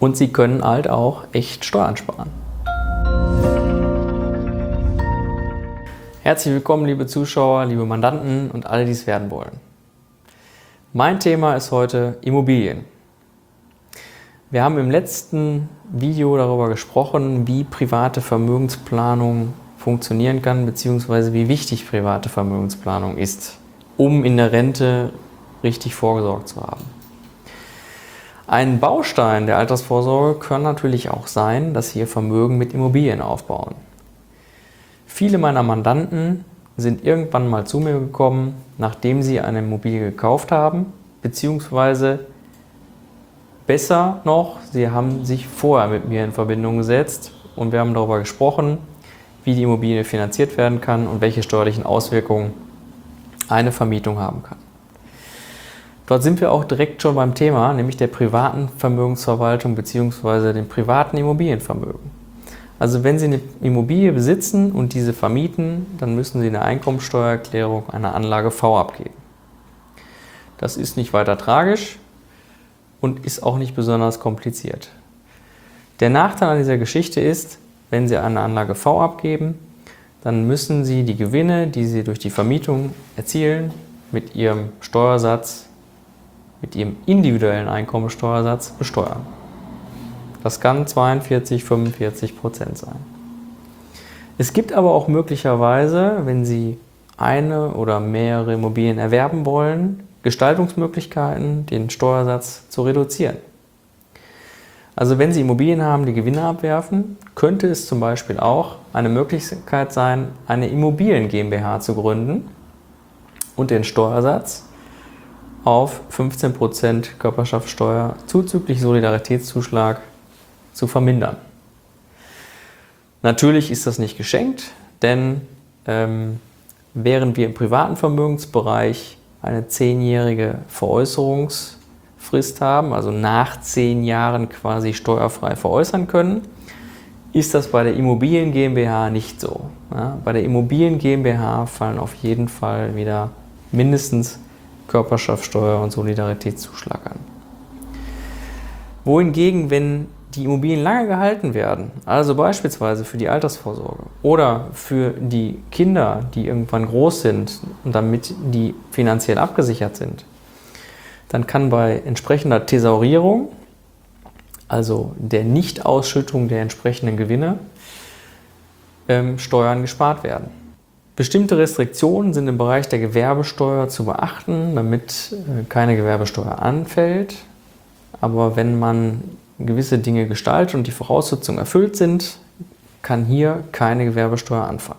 Und Sie können halt auch echt Steuern sparen. Herzlich willkommen, liebe Zuschauer, liebe Mandanten und alle, die es werden wollen. Mein Thema ist heute Immobilien. Wir haben im letzten Video darüber gesprochen, wie private Vermögensplanung funktionieren kann, beziehungsweise wie wichtig private Vermögensplanung ist, um in der Rente richtig vorgesorgt zu haben. Ein Baustein der Altersvorsorge kann natürlich auch sein, dass Sie Ihr Vermögen mit Immobilien aufbauen. Viele meiner Mandanten sind irgendwann mal zu mir gekommen, nachdem sie eine Immobilie gekauft haben, beziehungsweise besser noch, sie haben sich vorher mit mir in Verbindung gesetzt und wir haben darüber gesprochen, wie die Immobilie finanziert werden kann und welche steuerlichen Auswirkungen eine Vermietung haben kann. Dort sind wir auch direkt schon beim Thema, nämlich der privaten Vermögensverwaltung bzw. dem privaten Immobilienvermögen. Also wenn Sie eine Immobilie besitzen und diese vermieten, dann müssen Sie eine Einkommensteuererklärung einer Anlage V abgeben. Das ist nicht weiter tragisch und ist auch nicht besonders kompliziert. Der Nachteil an dieser Geschichte ist, wenn Sie eine Anlage V abgeben, dann müssen Sie die Gewinne, die Sie durch die Vermietung erzielen, mit Ihrem Steuersatz, mit Ihrem individuellen Einkommensteuersatz besteuern. Das kann 42–45% sein. Es gibt aber auch möglicherweise, wenn Sie eine oder mehrere Immobilien erwerben wollen, Gestaltungsmöglichkeiten, den Steuersatz zu reduzieren. Also wenn Sie Immobilien haben, die Gewinne abwerfen, könnte es zum Beispiel auch eine Möglichkeit sein, eine Immobilien GmbH zu gründen und den Steuersatz auf 15% Körperschaftsteuer zuzüglich Solidaritätszuschlag zu vermindern. Natürlich ist das nicht geschenkt, denn während wir im privaten Vermögensbereich eine 10-jährige Veräußerungsfrist haben, also nach 10 Jahren quasi steuerfrei veräußern können, ist das bei der Immobilien GmbH nicht so. Ja, bei der Immobilien GmbH fallen auf jeden Fall wieder mindestens Körperschaftsteuer und Solidaritätszuschlag an. Wohingegen, wenn die Immobilien lange gehalten werden, also beispielsweise für die Altersvorsorge oder für die Kinder, die irgendwann groß sind und damit die finanziell abgesichert sind, dann kann bei entsprechender Thesaurierung, also der Nichtausschüttung der entsprechenden Gewinne, Steuern gespart werden. Bestimmte Restriktionen sind im Bereich der Gewerbesteuer zu beachten, damit keine Gewerbesteuer anfällt. Aber wenn man gewisse Dinge gestaltet und die Voraussetzungen erfüllt sind, kann hier keine Gewerbesteuer anfallen.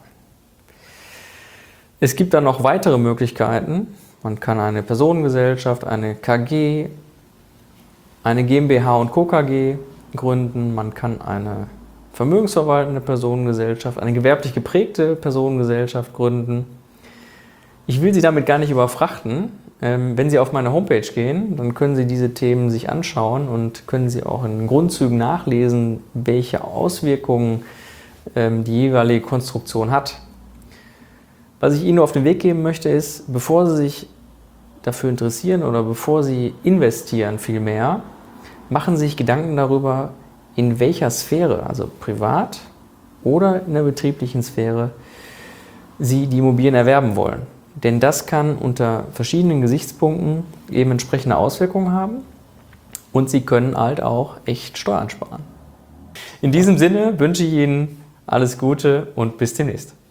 Es gibt dann noch weitere Möglichkeiten. Man kann eine Personengesellschaft, eine KG, eine GmbH und Co. KG gründen. Man kann eine vermögensverwaltende Personengesellschaft, eine gewerblich geprägte Personengesellschaft gründen. Ich will Sie damit gar nicht überfrachten. Wenn Sie auf meine Homepage gehen, dann können Sie diese Themen sich anschauen und können Sie auch in Grundzügen nachlesen, welche Auswirkungen die jeweilige Konstruktion hat. Was ich Ihnen nur auf den Weg geben möchte, ist, bevor Sie sich dafür interessieren oder bevor Sie investieren vielmehr, machen Sie sich Gedanken darüber, in welcher Sphäre, also privat oder in der betrieblichen Sphäre, Sie die Immobilien erwerben wollen. Denn das kann unter verschiedenen Gesichtspunkten eben entsprechende Auswirkungen haben und Sie können halt auch echt Steuern sparen. In diesem Sinne wünsche ich Ihnen alles Gute und bis demnächst.